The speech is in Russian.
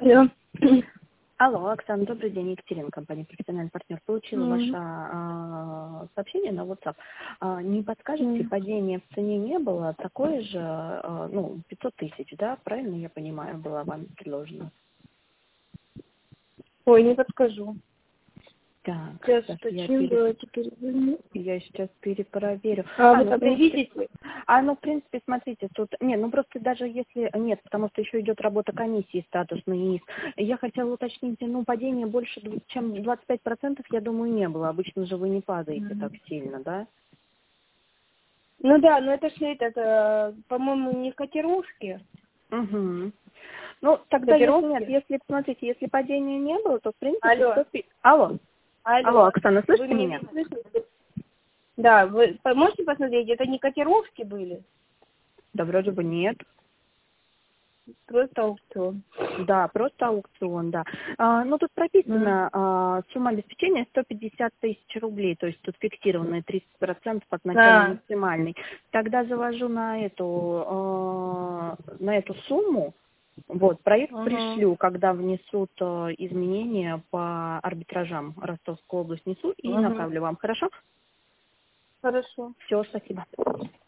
Алло. Алло, Оксана, добрый день, Екатерина, компания «Профессиональный партнер». Получила ваше сообщение на WhatsApp. Не подскажете, падения в цене не было, такое же, 500 тысяч, да, правильно я понимаю, было вам предложено? Ой, не подскажу. Так, Сейчас сейчас уточню, давайте перезвоню. я сейчас перепроверю. Вы там не видите? В принципе, смотрите, тут, просто даже если, нет, потому что еще идет работа комиссии статусной НИС. Я хотела уточнить, падение больше, чем 25%, я думаю, не было. Обычно же вы не падаете так сильно, да? Ну да, но это же это, по-моему, не котировки. Угу. Ну, тогда, если нет, смотрите, если падения не было, то, в принципе, Алло. Алло, Оксана, Вы слышите меня? слышите? Да, вы можете посмотреть, это не котировки были? Да, вроде бы нет. Просто аукцион. Да, просто аукцион, да. Тут прописано, сумма обеспечения 150 тысяч рублей, то есть тут фиксированные 30% от начальной максимальной. Тогда завожу на эту сумму, проект пришлю, когда внесут изменения по арбитражам. Ростовскую область несу и направлю вам. Хорошо? Хорошо. Все, спасибо.